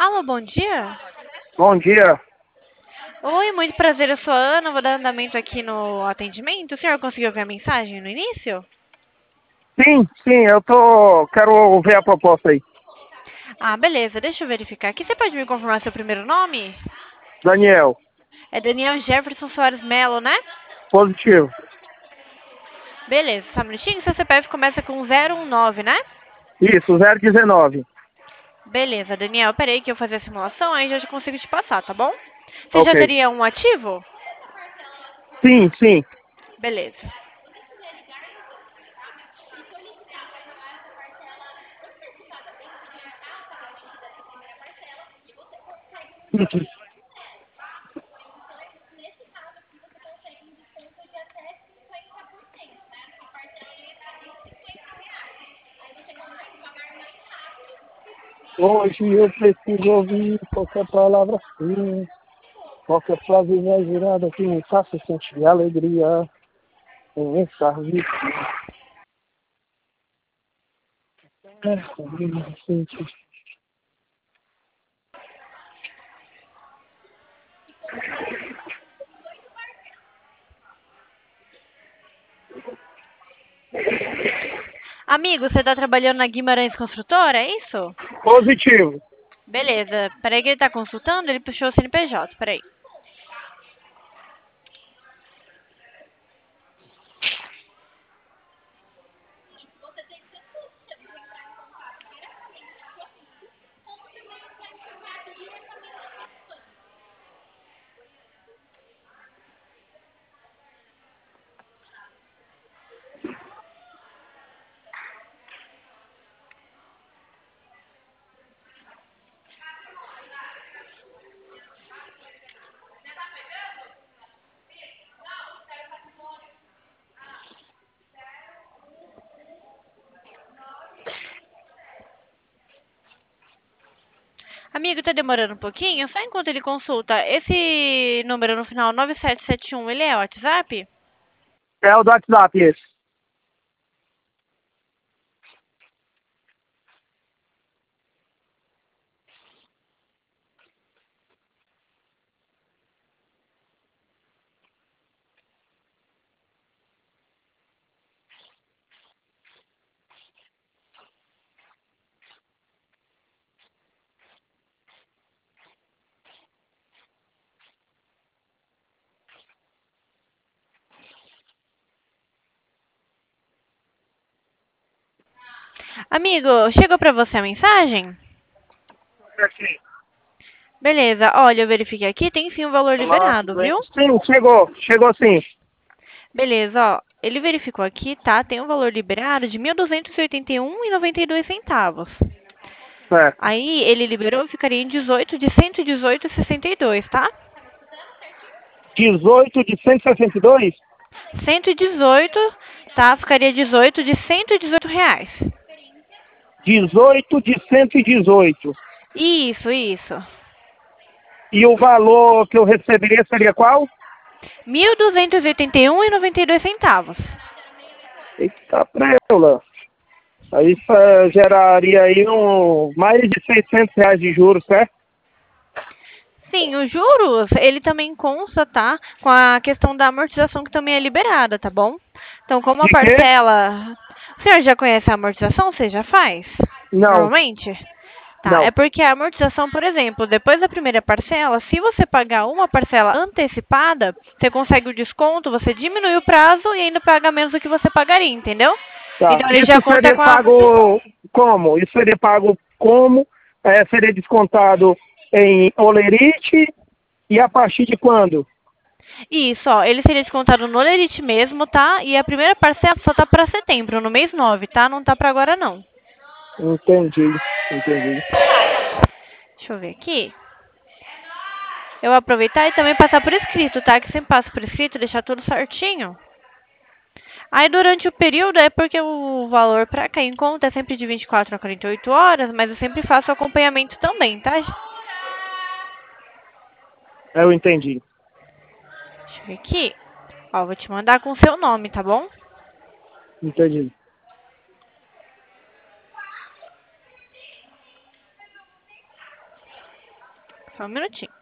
Alô, bom dia. Bom dia. Oi, muito prazer, eu sou a Ana, vou dar andamento aqui no atendimento. O senhor conseguiu ver a mensagem no início? Sim, quero ver a proposta aí. Ah, beleza, deixa eu verificar aqui. Você pode me confirmar seu primeiro nome? Daniel, É Daniel Jefferson Soares Melo, né? positivo. Beleza, só um minutinho. Seu CPF começa com 019, né? Isso, 019. Beleza, Daniel, peraí que eu vou fazer a simulação, aí já consigo te passar, tá bom? Você já Ok. teria um ativo? Sim. Beleza. Hoje eu preciso ouvir qualquer palavra assim, qualquer frase exagerada que me faça sentir alegria em estar vivo. Amigo, você tá trabalhando na Guimarães Construtora, é isso? Positivo. Beleza, peraí que ele tá consultando, ele puxou o CNPJ, peraí. Amigo, tá demorando um pouquinho? Só enquanto ele consulta. Esse número no final 9771, ele é o WhatsApp? É o do WhatsApp esse. Amigo, chegou pra você a mensagem? Aqui. Beleza, olha, eu verifiquei aqui, tem sim o valor liberado, viu? Sim, chegou sim. Beleza, ó, ele verificou aqui, tá? Tem um valor liberado de 1.281,92 centavos. Certo. Aí, ele liberou, ficaria em 18 de 118,62, tá? 18 de 162? 118, tá? Ficaria 18 de R$ 118. 18 de 118. Isso. E o valor que eu receberia seria qual? 1.281,92 centavos. Eita preula. Aí isso geraria aí mais de R$ 600 de juros, certo? Sim, os juros, ele também consta, tá? Com a questão da amortização que também é liberada, tá bom? Então, como a De quê? parcela... O senhor já conhece a amortização? Você já faz? Não, Normalmente? Tá, é não. porque a amortização, por exemplo, depois da primeira parcela, se você pagar uma parcela antecipada, você consegue o desconto, você diminui o prazo e ainda paga menos do que você pagaria, entendeu? Tá. Então, ele já Isso conta seria com a amortização. pago como? Isso seria pago como? Seria descontado em olerite e a partir de quando? Isso, ó, ele seria descontado no Lerite mesmo, tá? E a primeira parcela só tá pra setembro, no mês 9, tá? Não tá pra agora, não. Entendi. Deixa eu ver aqui. Eu vou aproveitar e também passar por escrito, tá? Que sempre passo por escrito, deixar tudo certinho. Aí, durante o período, é porque o valor pra cair em conta é sempre de 24 a 48 horas, mas eu sempre faço acompanhamento também, tá? Deixa Eu entendi. eu ver aqui. Ó, vou te mandar com o seu nome, tá bom? Entendi. Só um minutinho.